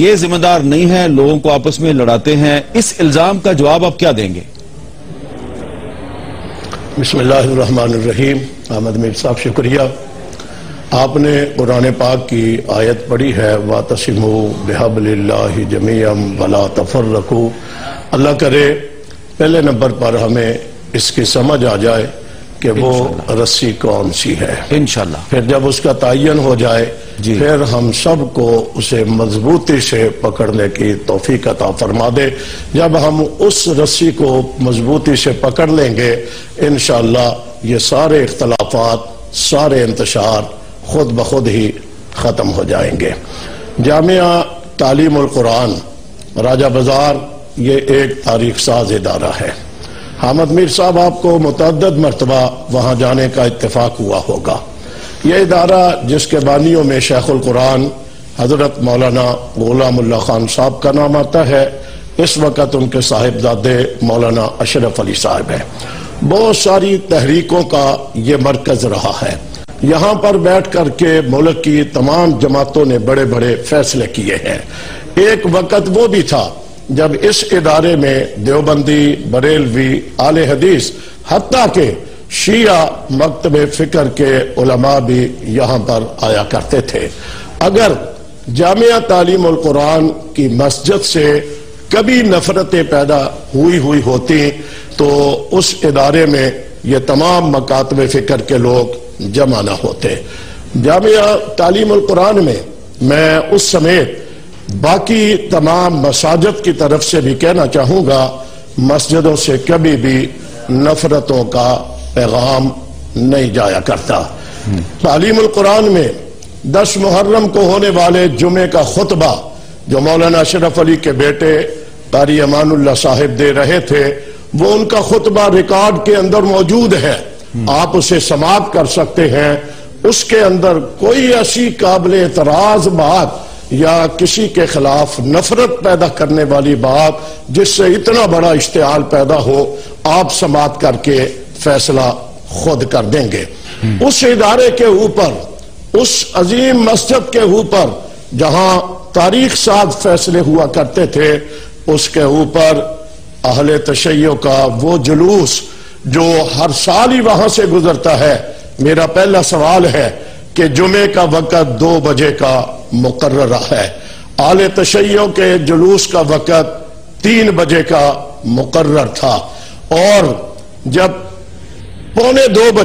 یہ ذمہ دار نہیں ہے، لوگوں کو آپس میں لڑاتے ہیں، اس الزام کا جواب آپ کیا دیں گے؟ بسم اللہ الرحمن الرحیم۔ احمد میر صاحب شکریہ، آپ نے قرآن پاک کی آیت پڑھی ہے وَاعْتَصِمُوا بِحَبْلِ اللَّهِ جَمِيعًا وَلَا تَفَرَّقُوا۔ اللہ کرے پہلے نمبر پر ہمیں اس کی سمجھ آ جائے کہ وہ رسی کون سی ہے، انشاءاللہ۔ پھر جب اس کا تعین ہو جائے پھر ہم سب کو اسے مضبوطی سے پکڑنے کی توفیق عطا فرما دے۔ جب ہم اس رسی کو مضبوطی سے پکڑ لیں گے انشاءاللہ یہ سارے اختلافات، سارے انتشار خود بخود ہی ختم ہو جائیں گے۔ جامعہ تعلیم القرآن راجہ بازار یہ ایک تاریخ ساز ادارہ ہے۔ احمد میر صاحب آپ کو متعدد مرتبہ وہاں جانے کا اتفاق ہوا ہوگا۔ یہ ادارہ جس کے بانیوں میں شیخ القرآن حضرت مولانا غلام اللہ خان صاحب کا نام آتا ہے، اس وقت ان کے صاحبزادے مولانا اشرف علی صاحب ہیں۔ بہت ساری تحریکوں کا یہ مرکز رہا ہے۔ یہاں پر بیٹھ کر کے ملک کی تمام جماعتوں نے بڑے بڑے فیصلے کیے ہیں۔ ایک وقت وہ بھی تھا جب اس ادارے میں دیوبندی، بریلوی، اہل حدیث، حتیٰ کہ شیعہ مکتب فکر کے علماء بھی یہاں پر آیا کرتے تھے۔ اگر جامعہ تعلیم القرآن کی مسجد سے کبھی نفرتیں پیدا ہوئی ہوتی تو اس ادارے میں یہ تمام مکاتب فکر کے لوگ جمع نہ ہوتے۔ جامعہ تعلیم القرآن میں اس سمیت باقی تمام مساجد کی طرف سے بھی کہنا چاہوں گا، مسجدوں سے کبھی بھی نفرتوں کا پیغام نہیں جایا کرتا۔ تعلیم القرآن میں 10 محرم کو ہونے والے جمعے کا خطبہ جو مولانا اشرف علی کے بیٹے قاری امان اللہ صاحب دے رہے تھے، وہ ان کا خطبہ ریکارڈ کے اندر موجود ہے، آپ اسے سماعت کر سکتے ہیں۔ اس کے اندر کوئی ایسی قابل اعتراض بات یا کسی کے خلاف نفرت پیدا کرنے والی بات جس سے اتنا بڑا اشتعال پیدا ہو، آپ سماعت کر کے فیصلہ خود کر دیں گے۔ اس ادارے کے اوپر، اس عظیم مسجد کے اوپر جہاں تاریخ ساز فیصلے ہوا کرتے تھے، اس کے اوپر اہل تشیع کا وہ جلوس جو ہر سال ہی وہاں سے گزرتا ہے۔ میرا پہلا سوال ہے کہ جمعے کا وقت 2 بجے کا مقررہ ہے، اہل تشیع کے جلوس کا وقت 3 بجے کا مقرر تھا، اور جب پونے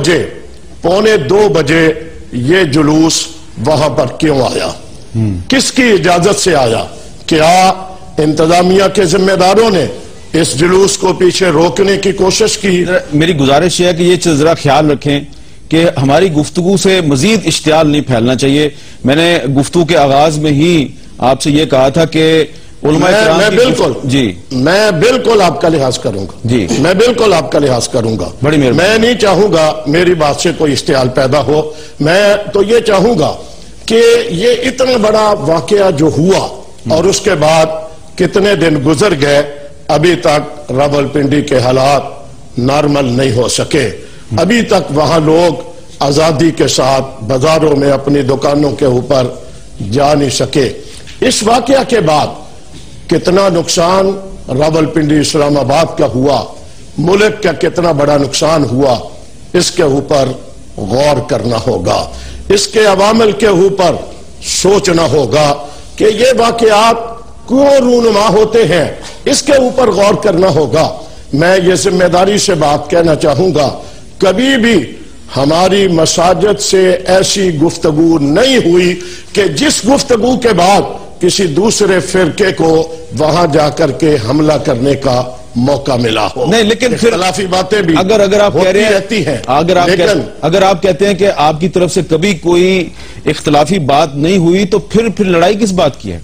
2 بجے یہ جلوس وہاں پر کیوں آیا؟ کس کی اجازت سے آیا؟ کیا انتظامیہ کے ذمہ داروں نے اس جلوس کو پیچھے روکنے کی کوشش کی؟ میری گزارش ہے کہ یہ چیز ذرا خیال رکھیں کہ ہماری گفتگو سے مزید اشتعال نہیں پھیلنا چاہیے۔ میں نے گفتگو کے آغاز میں ہی آپ سے یہ کہا تھا کہ علماء کرام میں بالکل آپ کا لحاظ کروں گا، میں بالکل آپ کا لحاظ کروں گا، بڑی مہربانی۔ میں نہیں چاہوں گا میری بات سے کوئی اشتعال پیدا ہو۔ میں تو یہ چاہوں گا کہ یہ اتنا بڑا واقعہ جو ہوا اور اس کے بعد کتنے دن گزر گئے، ابھی تک راولپنڈی کے حالات نارمل نہیں ہو سکے، ابھی تک وہاں لوگ آزادی کے ساتھ بازاروں میں اپنی دکانوں کے اوپر جا نہیں سکے۔ اس واقعہ کے بعد کتنا نقصان راولپنڈی اسلام آباد کا ہوا، ملک کا کتنا بڑا نقصان ہوا، اس کے اوپر غور کرنا ہوگا، اس کے عوامل کے اوپر سوچنا ہوگا کہ یہ واقعات کیوں رونما ہوتے ہیں، اس کے اوپر غور کرنا ہوگا۔ میں یہ ذمہ داری سے بات کہنا چاہوں گا، کبھی بھی ہماری مساجد سے ایسی گفتگو نہیں ہوئی کہ جس گفتگو کے بعد کسی دوسرے فرقے کو وہاں جا کر کے حملہ کرنے کا موقع ملا ہو۔ نہیں، لیکن اختلافی باتیں بھی اگر آپ کہہ رہے ہیں رہتی ہیں، اگر آپ کہتے ہیں کہ آپ کی طرف سے کبھی کوئی اختلافی بات نہیں ہوئی تو پھر لڑائی کس بات کی ہے؟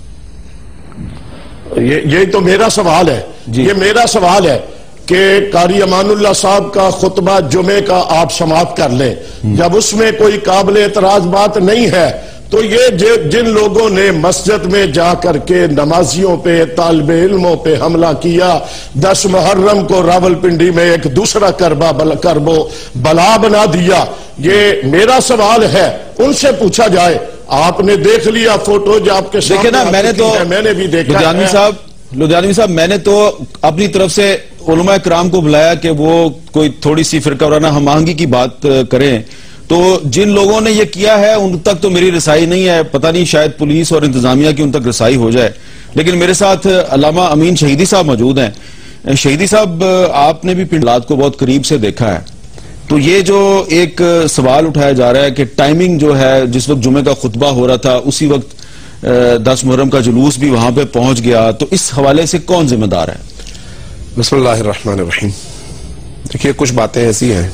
یہی تو میرا سوال ہے، یہ میرا سوال ہے کہ قاری امان اللہ صاحب کا خطبہ جمعے کا آپ سماعت کر لیں، جب اس میں کوئی قابل اعتراض بات نہیں ہے تو یہ جن لوگوں نے مسجد میں جا کر کے نمازیوں پہ، طالب علموں پہ حملہ کیا، 10 محرم کو راولپنڈی میں ایک دوسرا کربو بلا بنا دیا، یہ میرا سوال ہے، ان سے پوچھا جائے آپ نے دیکھ لیا فوٹو جو آپ کے دیکھیں نا، میں نے تو میں نے بھی دیکھا لدھیانوی صاحب میں نے تو اپنی طرف سے علماء کرام کو بلایا کہ وہ کوئی تھوڑی سی فرقہ وارانہ ہم آہنگی کی بات کریں، تو جن لوگوں نے یہ کیا ہے ان تک تو میری رسائی نہیں ہے، پتہ نہیں شاید پولیس اور انتظامیہ کی ان تک رسائی ہو جائے، لیکن میرے ساتھ علامہ امین شہیدی صاحب موجود ہیں۔ شہیدی صاحب، آپ نے بھی پنڈلات کو بہت قریب سے دیکھا ہے، تو یہ جو ایک سوال اٹھایا جا رہا ہے کہ ٹائمنگ جو ہے، جس وقت جمعہ کا خطبہ ہو رہا تھا اسی وقت 10 محرم کا جلوس بھی وہاں پہ پہنچ گیا، تو اس حوالے سے کون ذمہ دار ہے؟ بسم اللہ الرحمن الرحیم۔ دیکھیے، کچھ باتیں ایسی ہیں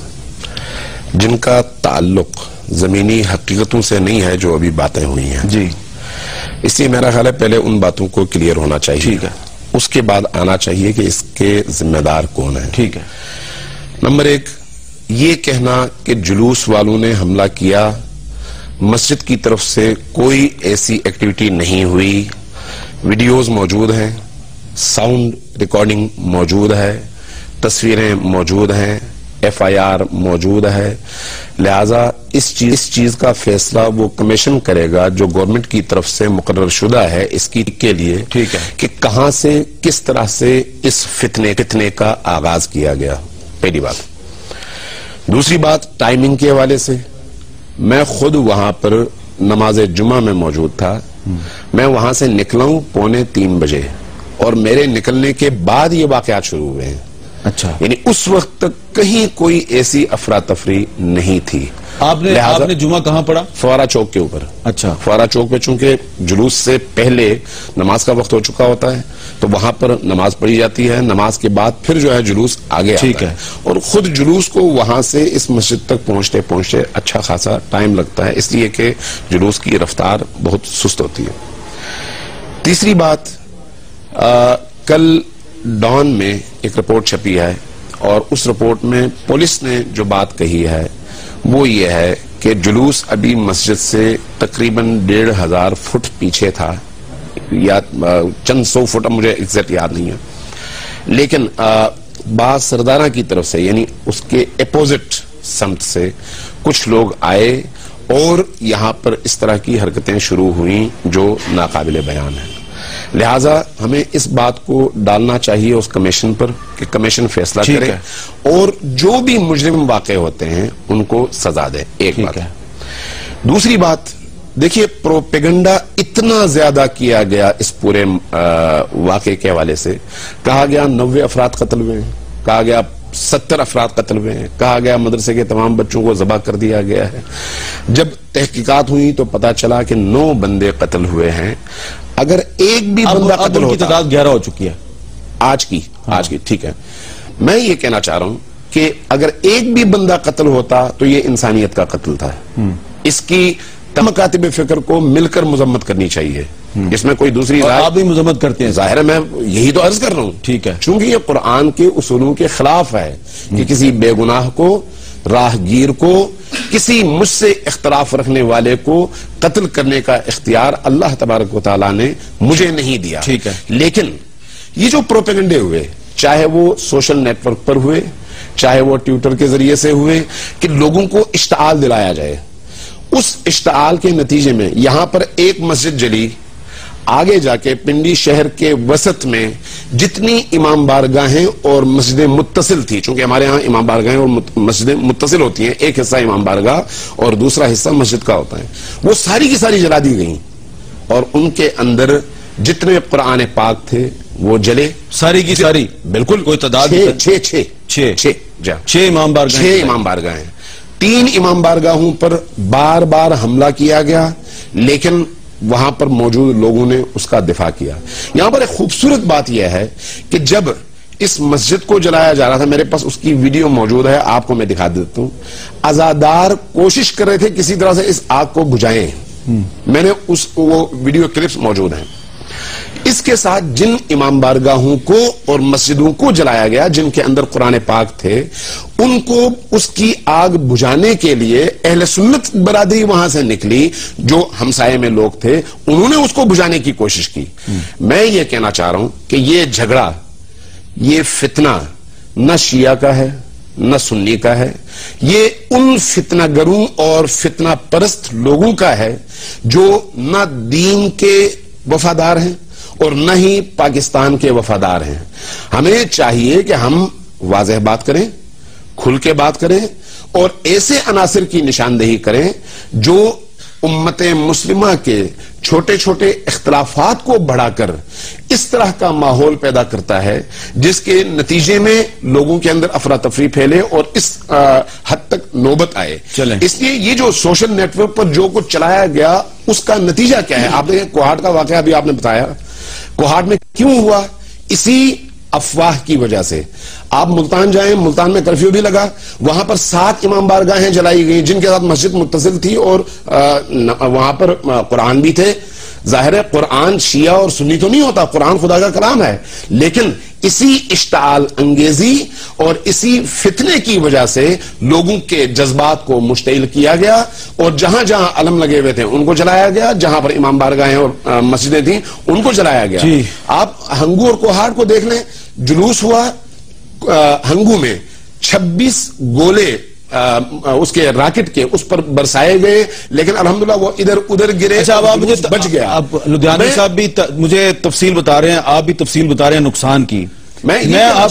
جن کا تعلق زمینی حقیقتوں سے نہیں ہے جو ابھی باتیں ہوئی ہیں جی، اس لیے میرا خیال ہے پہلے ان باتوں کو کلیئر ہونا چاہیے، ٹھیک ہے، اس کے بعد آنا چاہیے کہ اس کے ذمہ دار کون ہیں۔ ٹھیک ہے۔ نمبر 1، یہ کہنا کہ جلوس والوں نے حملہ کیا، مسجد کی طرف سے کوئی ایسی ایکٹیویٹی نہیں ہوئی، ویڈیوز موجود ہیں، ساؤنڈ ریکارڈنگ موجود ہے، تصویریں موجود ہیں، FIR موجود ہے، لہذا اس چیز کا فیصلہ وہ کمیشن کرے گا جو گورنمنٹ کی طرف سے مقرر شدہ ہے اس کی کے لیے، ٹھیک ہے، کہ کہاں سے کس طرح سے اس فتنے کا آغاز کیا گیا، پہلی بات۔ دوسری بات، ٹائمنگ کے حوالے سے، میں خود وہاں پر نماز جمعہ میں موجود تھا، میں وہاں سے نکلا ہوں 2:45 بجے، اور میرے نکلنے کے بعد یہ واقعات شروع ہوئے ہیں۔ اچھا، یعنی اس وقت تک کہیں کوئی ایسی افراتفری نہیں تھی۔ آپ نے جمعہ کہاں پڑھا؟ فوارہ چوک کے اوپر۔ اچھا، فوارہ چوک پہ چونکہ جلوس سے پہلے نماز کا وقت ہو چکا ہوتا ہے تو وہاں پر نماز پڑھی جاتی ہے، نماز کے بعد پھر جو ہے جلوس آگے آتا ہے، اور خود جلوس کو وہاں سے اس مسجد تک پہنچتے اچھا خاصا ٹائم لگتا ہے، اس لیے کہ جلوس کی رفتار بہت سست ہوتی ہے۔ تیسری بات، کل ڈان میں ایک رپورٹ چھپی ہے، اور اس رپورٹ میں پولیس نے جو بات کہی ہے وہ یہ ہے کہ جلوس ابھی مسجد سے تقریباً 1,500 فٹ پیچھے تھا، یا چند 100 فٹ، مجھے ایگزیکٹ یاد نہیں ہے، لیکن بعض سردارہ کی طرف سے، یعنی اس کے اپوزٹ سمت سے کچھ لوگ آئے اور یہاں پر اس طرح کی حرکتیں شروع ہوئیں جو ناقابل بیان ہیں۔ لہٰذا ہمیں اس بات کو ڈالنا چاہیے اس کمیشن پر کہ کمیشن فیصلہ کرے اور جو بھی مجرم واقع ہوتے ہیں ان کو سزا دے، ایک بات۔ دوسری بات، دیکھیے پروپیگنڈا اتنا زیادہ کیا گیا اس پورے واقعے کے حوالے سے، کہا گیا 90 افراد قتل ہوئے ہیں، کہا گیا 70 افراد قتل ہوئے ہیں، کہا گیا مدرسے کے تمام بچوں کو ذبح کر دیا گیا ہے۔ جب تحقیقات ہوئی تو پتا چلا کہ 9 بندے قتل ہوئے ہیں۔ اگر ایک بھی بندہ قتل ہوتا، کی تعداد 11 ہو چکی ہے آج کی، ٹھیک ہے، میں یہ کہنا چاہ رہا ہوں کہ اگر ایک بھی بندہ قتل ہوتا تو یہ انسانیت کا قتل تھا۔ اس کی تمام مکاتب فکر کو مل کر مذمت کرنی چاہیے، اس میں کوئی دوسری رائے، آپ بھی مذمت کرتے ہیں، ظاہر ہے میں یہی تو عرض کر رہا ہوں، ٹھیک ہے، چونکہ یہ قرآن کے اصولوں کے خلاف ہے کہ کسی بے گناہ کو، راہ گیر کو، کسی مجھ سے اختلاف رکھنے والے کو قتل کرنے کا اختیار اللہ تبارک و تعالیٰ نے مجھے نہیں دیا، ٹھیک ہے۔ لیکن یہ جو پروپیگنڈے ہوئے، چاہے وہ سوشل نیٹ ورک پر ہوئے، چاہے وہ ٹویٹر کے ذریعے سے ہوئے، کہ لوگوں کو اشتعال دلایا جائے، اس اشتعال کے نتیجے میں یہاں پر ایک مسجد جلی، آگے جا کے پنڈی شہر کے وسط میں جتنی امام بارگاہیں اور مسجدیں متصل تھی، چونکہ ہمارے ہاں امام بارگاہیں اور مسجدیں متصل ہوتی ہیں، ایک حصہ امام بارگاہ اور دوسرا حصہ مسجد کا ہوتا ہے، وہ ساری کی ساری جلا دی گئیں، اور ان کے اندر جتنے قرآن پاک تھے وہ جلے، ساری کی ساری، بالکل، کوئی تعداد 6 امام بارگاہیں، 3 امام بارگاہوں پر بار بار حملہ کیا گیا، لیکن وہاں پر موجود لوگوں نے اس کا دفاع کیا۔ یہاں پر ایک خوبصورت بات یہ ہے کہ جب اس مسجد کو جلایا جا رہا تھا، میرے پاس اس کی ویڈیو موجود ہے، آپ کو میں دکھا دیتا ہوں، عزادار کوشش کر رہے تھے کسی طرح سے اس آگ کو بجھائیں، میں نے وہ ویڈیو کلپس موجود ہیں۔ اس کے ساتھ جن امام بارگاہوں کو اور مسجدوں کو جلایا گیا جن کے اندر قرآن پاک تھے، ان کو اس کی آگ بجھانے کے لیے اہل سنت برادری وہاں سے نکلی، جو ہمسائے میں لوگ تھے، انہوں نے اس کو بجھانے کی کوشش کی۔ میں یہ کہنا چاہ رہا ہوں کہ یہ جھگڑا، یہ فتنہ نہ شیعہ کا ہے نہ سنی کا ہے، یہ ان فتنہ گروں اور فتنہ پرست لوگوں کا ہے جو نہ دین کے وفادار ہیں اور نہ ہی پاکستان کے وفادار ہیں. ہمیں چاہیے کہ ہم واضح بات کریں, کھل کے بات کریں اور ایسے عناصر کی نشاندہی کریں جو امت مسلمہ کے چھوٹے چھوٹے اختلافات کو بڑھا کر اس طرح کا ماحول پیدا کرتا ہے جس کے نتیجے میں لوگوں کے اندر افراتفری پھیلے اور اس حد تک نوبت آئے. اس لیے یہ جو سوشل نیٹ ورک پر جو کچھ چلایا گیا اس کا نتیجہ کیا ہے؟ آپ نے کوہاٹ کا واقعہ بھی آپ نے بتایا. کوہاٹ میں کیوں ہوا؟ اسی افواہ کی وجہ سے. آپ ملتان جائیں, ملتان میں کرفیو بھی لگا, وہاں پر 7 امام بارگاہیں جلائی گئی جن کے ساتھ مسجد متصل تھی اور وہاں پر قرآن بھی تھے. ظاہر ہے قرآن شیعہ اور سنی تو نہیں ہوتا, قرآن خدا کا کلام ہے, لیکن اسی اشتعال انگیزی اور اسی فتنے کی وجہ سے لوگوں کے جذبات کو مشتعل کیا گیا اور جہاں جہاں علم لگے ہوئے تھے ان کو جلایا گیا, جہاں پر امام بارگاہیں اور مسجدیں تھیں ان کو جلایا گیا. آپ ہنگو اور کوہاٹ کو دیکھ لیں, جلوس ہوا ہنگو میں 26 گولے اس کے راکٹ کے اس پر برسائے گئے, لیکن الحمدللہ وہ ادھر ادھر گرے. اچھا, اب آپ مجھے بچ گیا. اب لدھیانوی صاحب بھی مجھے تفصیل بتا رہے ہیں, آپ بھی تفصیل بتا رہے ہیں نقصان کی. میں آپ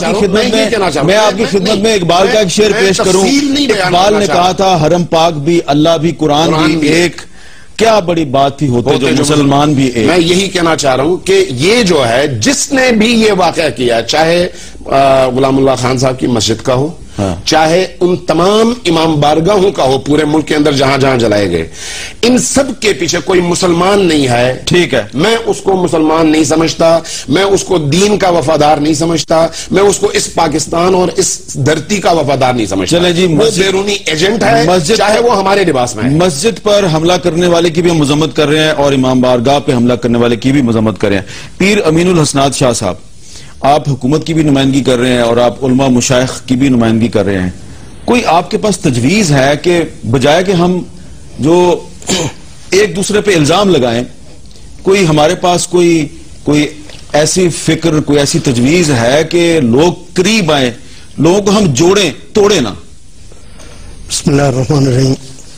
کی خدمت میں اقبال کا ایک شعر پیش کروں. اقبال نے کہا تھا حرم پاک بھی, اللہ بھی, قرآن بھی ایک, کیا بڑی بات تھی ہوتے جو مسلمان بھی ایک. میں یہی کہنا چاہ رہا ہوں کہ یہ جو ہے جس نے بھی یہ واقعہ کیا, چاہے غلام اللہ خان صاحب کی مسجد کا ہو, چاہے ان تمام امام بارگاہوں کا ہو پورے ملک کے اندر جہاں جہاں جلائے گئے, ان سب کے پیچھے کوئی مسلمان نہیں ہے. ٹھیک ہے, میں اس کو مسلمان نہیں سمجھتا, میں اس کو دین کا وفادار نہیں سمجھتا, میں اس کو اس پاکستان اور اس دھرتی کا وفادار نہیں سمجھتا. چلے جی, وہ بیرونی ایجنٹ ہے, چاہے وہ ہمارے لباس میں ہے. مسجد پر حملہ کرنے والے کی بھی ہم مذمت کر رہے ہیں اور امام بارگاہ پہ حملہ کرنے والے کی بھی مذمت کر رہے ہیں. پیر امین الحسنات شاہ صاحب, آپ حکومت کی بھی نمائندگی کر رہے ہیں اور آپ علماء مشائخ کی بھی نمائندگی کر رہے ہیں, کوئی آپ کے پاس تجویز ہے کہ بجائے کہ ہم جو ایک دوسرے پہ الزام لگائیں, کوئی ہمارے پاس کوئی ایسی فکر, کوئی ایسی تجویز ہے کہ لوگ قریب آئیں, لوگوں کو ہم جوڑیں, توڑیں نا؟ بسم اللہ الرحمن الرحیم.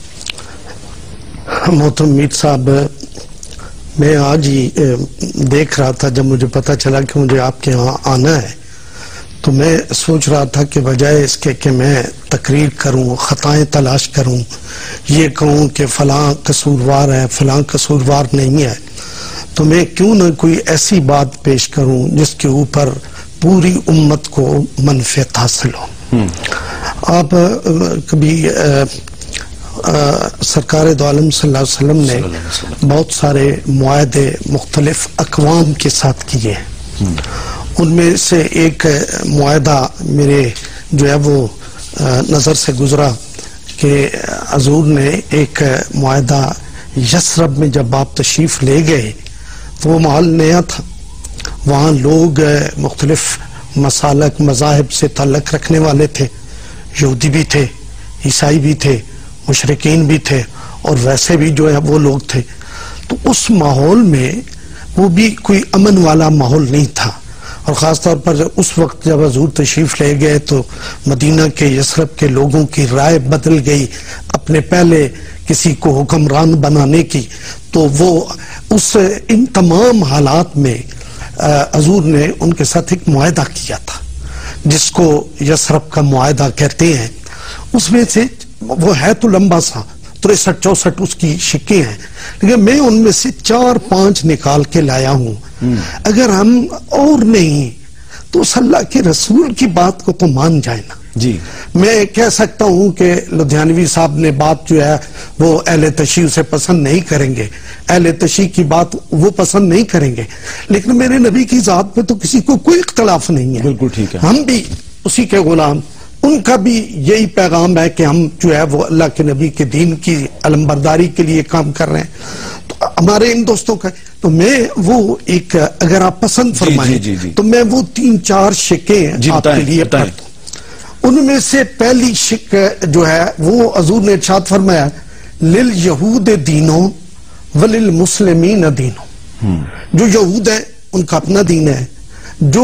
محترم میر صاحب, میں آج ہی دیکھ رہا تھا, جب مجھے پتا چلا کہ مجھے آپ کے ہاں آنا ہے تو میں سوچ رہا تھا کہ بجائے اس کے کہ میں تقریر کروں, خطائیں تلاش کروں, یہ کہوں کہ فلاں قصوروار ہے, فلاں قصوروار نہیں ہے, تو میں کیوں نہ کوئی ایسی بات پیش کروں جس کے اوپر پوری امت کو منفعت حاصل ہو. آپ کبھی سرکار دو عالم صلی اللہ علیہ وسلم نے بہت سارے معاہدے مختلف اقوام کے ساتھ کیے ہیں, ان میں سے ایک معاہدہ میرے جو ہے وہ نظر سے گزرا کہ حضور نے ایک معاہدہ یثرب میں جب آپ تشریف لے گئے تو وہ محل نیا تھا, وہاں لوگ مختلف مسالک مذاہب سے تعلق رکھنے والے تھے, یہودی بھی تھے, عیسائی بھی تھے, مشرکین بھی تھے اور ویسے بھی جو ہے وہ لوگ تھے. تو اس ماحول میں وہ بھی کوئی امن والا ماحول نہیں تھا, اور خاص طور پر اس وقت جب حضور تشریف لے گئے تو مدینہ کے یثرب کے لوگوں کی رائے بدل گئی اپنے پہلے کسی کو حکمران بنانے کی. تو وہ ان تمام حالات میں حضور نے ان کے ساتھ ایک معاہدہ کیا تھا جس کو یثرب کا معاہدہ کہتے ہیں. اس میں سے وہ ہے تو لمبا سا 63-64 اس کی شکیں ہیں, لیکن میں ان میں سے 4-5 نکال کے لایا ہوں. اگر ہم اور نہیں تو اس اللہ کے رسول کی بات کو تو مان جائے نا. جی, میں کہہ سکتا ہوں کہ لدھیانوی صاحب نے بات جو ہے وہ اہل تشیع اسے پسند نہیں کریں گے, اہل تشیع کی بات وہ پسند نہیں کریں گے, لیکن میرے نبی کی ذات پہ تو کسی کو کوئی اختلاف نہیں ہے. بالکل ٹھیک ہے, ہم بھی اسی کے غلام, ان کا بھی یہی پیغام ہے کہ ہم جو ہے وہ اللہ کے نبی کے دین کی علمبرداری کے لیے کام کر رہے ہیں. تو ہمارے ان دوستوں کا تو میں وہ ایک اگر آپ پسند فرمائیں تو میں وہ 3-4 شکیں آپ کے لیے پڑھتا ہوں. ان میں سے پہلی شک جو ہے وہ حضور نے ارشاد فرمایا لِلْيَهُودِ دِينُهُمْ وَلِلْمُسْلِمِينَ دِينُهُمْ. جو یہود ہیں ان کا اپنا دین ہے, جو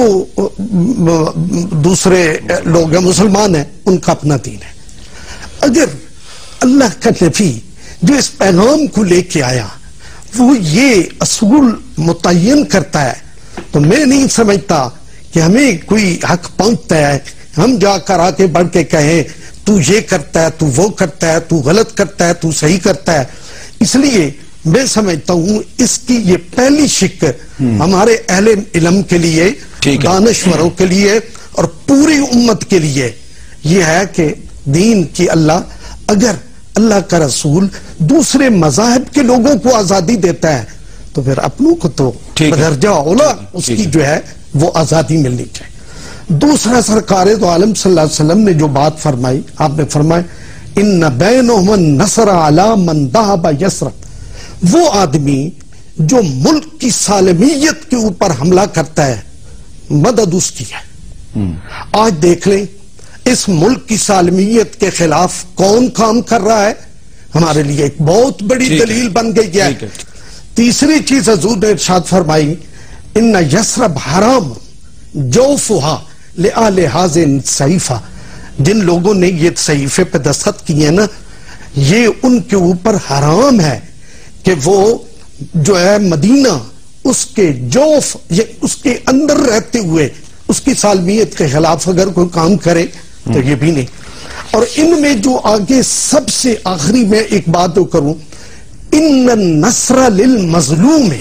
دوسرے لوگ ہیں مسلمان ہیں ان کا اپنا دین ہے. اگر اللہ کا نبی جو اس پیغام کو لے کے آیا وہ یہ اصول متعین کرتا ہے، تو میں نہیں سمجھتا کہ ہمیں کوئی حق پہنچتا ہے ہم جا کر آ کے بڑھ کے کہیں تو یہ کرتا ہے، تو وہ کرتا ہے، تو غلط کرتا ہے، تو صحیح کرتا ہے. اس لیے میں سمجھتا ہوں اس کی یہ پہلی شک ہمارے اہل علم کے لیے، دانشوروں کے لیے اور پوری امت کے لیے یہ ہے کہ دین کی اگر اللہ کا رسول دوسرے مذاہب کے لوگوں کو آزادی دیتا ہے تو پھر اپنوں کو تو بدرجہ اولا اس کی جو ہے وہ آزادی ملنی چاہیے. دوسرا سرکار دو عالم صلی اللہ علیہ وسلم نے جو بات فرمائی، آپ نے فرمایا ان بینہم النصر علی من ذهب یسرب، وہ آدمی جو ملک کی سالمیت کے اوپر حملہ کرتا ہے مدد اس کی ہے. آج دیکھ لیں اس ملک کی سالمیت کے خلاف کون کام کر رہا ہے، ہمارے لیے ایک بہت بڑی دلیل بن گئی ہے. تیسری چیز حضور نے ارشاد فرمائی ان یسرب حرام جوفہا لآل حازن صحیفہ، جن لوگوں نے یہ صحیفے پہ دستخط کیے نا یہ ان کے اوپر حرام ہے کہ وہ جو ہے مدینہ اس کے جوف اس کے اندر رہتے ہوئے اس کی سالمیت کے خلاف اگر کوئی کام کرے تو یہ بھی نہیں. اور ان میں جو آگے سب سے آخری میں ایک بات جو کروں، ان النصر للمظلوم،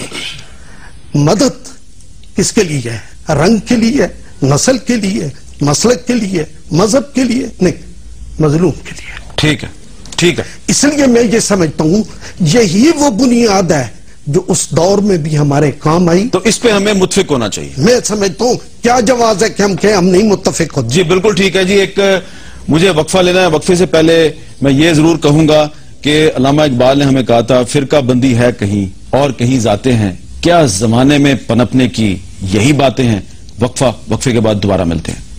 مدد کس کے لیے ہے؟ رنگ کے لیے، نسل کے لیے، مسلک کے لیے، مذہب کے لیے نہیں، مظلوم کے لیے. ٹھیک ہے، ٹھیک ہے. اس لیے میں یہ سمجھتا ہوں یہی وہ بنیاد ہے جو اس دور میں بھی ہمارے کام آئی. تو اس پہ ہمیں متفق ہونا چاہیے. میں سمجھتا ہوں کیا جواز ہے کہ ہم کہیں ہم نہیں متفق ہوتے. جی بالکل ٹھیک ہے. جی ایک مجھے وقفہ لینا ہے. وقفے سے پہلے میں یہ ضرور کہوں گا کہ علامہ اقبال نے ہمیں کہا تھا فرقہ بندی ہے کہیں اور کہیں ذاتیں ہیں، کیا زمانے میں پنپنے کی یہی باتیں ہیں. وقفے کے بعد دوبارہ ملتے ہیں.